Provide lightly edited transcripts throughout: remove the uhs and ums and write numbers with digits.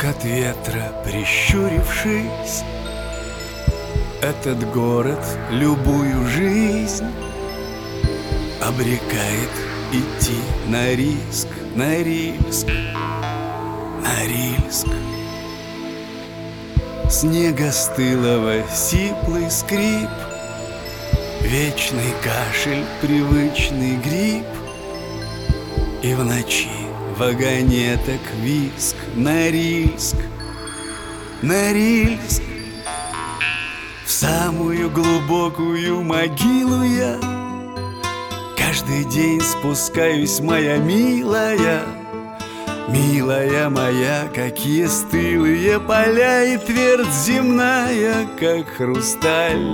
от ветра прищурившись, этот город любую жизнь обрекает идти на риск, на Рильск, на Рильск. Снега стылого сиплый скрип, вечный кашель, привычный грипп, и в ночи вагонеток визг на Рильск, на Рильск. В самую глубокую могилу я каждый день спускаюсь, моя милая, милая моя. Какие стылые поля и твердь земная, как хрусталь.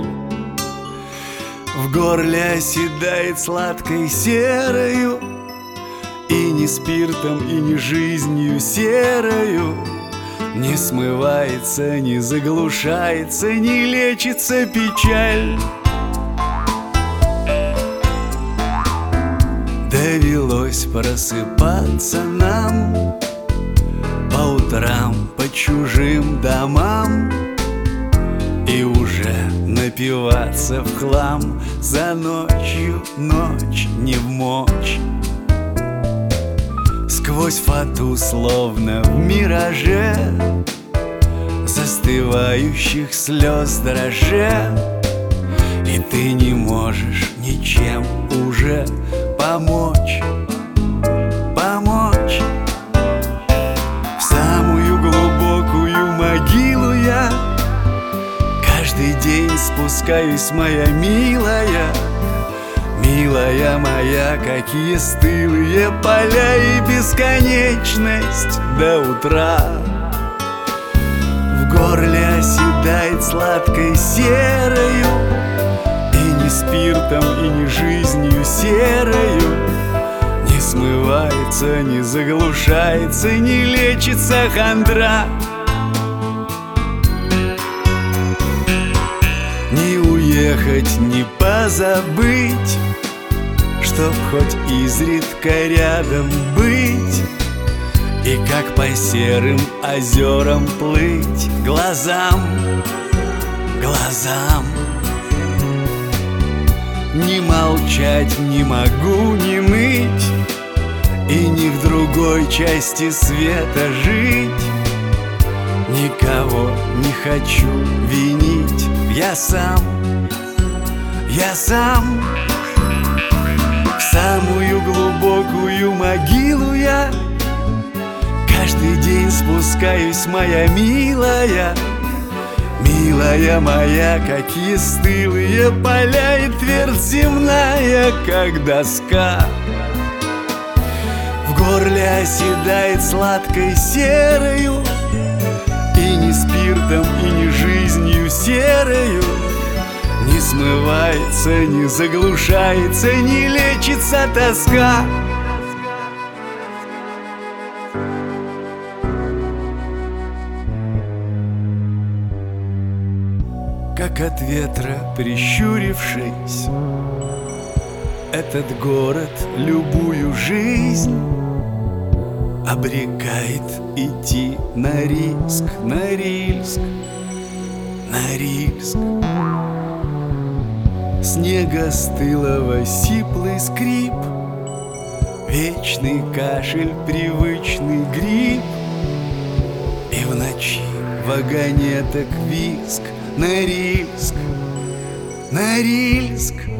В горле оседает сладкой серою, и не спиртом, и не жизнью серою не смывается, не заглушается, не лечится печаль. Довелось просыпаться нам по утрам по чужим домам и уже напиваться в хлам за ночью, ночь не вмочь. Сквозь фату, словно в мираже, застывающих слез дрожа, и ты не можешь ничем уже помочь, помочь. В самую глубокую могилу я каждый день спускаюсь, моя милая, милая моя. Какие стылые поля и бесконечность до утра. В горле оседает сладкой серою, и не спиртом, и не жизнью серою не смывается, не заглушается, не лечится хандра. Не уехать, не позабыть, чтоб хоть изредка рядом быть, и как по серым озерам плыть глазам, глазам. Не молчать не могу, не ныть, и ни в другой части света жить. Никого не хочу винить, я сам, я сам. В самую глубокую могилу я каждый день спускаюсь, моя милая, милая моя. Какие стылые поля и твердь земная, как доска. В горле оседает сладкой серою, и не спиртом, и не жизнью серою не смывается, не заглушается, не лечится тоска. Как от ветра прищурившись, этот город любую жизнь обрекает идти на риск, на Рильск, на Рильск. Снега стылого сиплый скрип, вечный кашель, привычный грипп, и в ночи вагонеток визг на Рильск, на Рильск.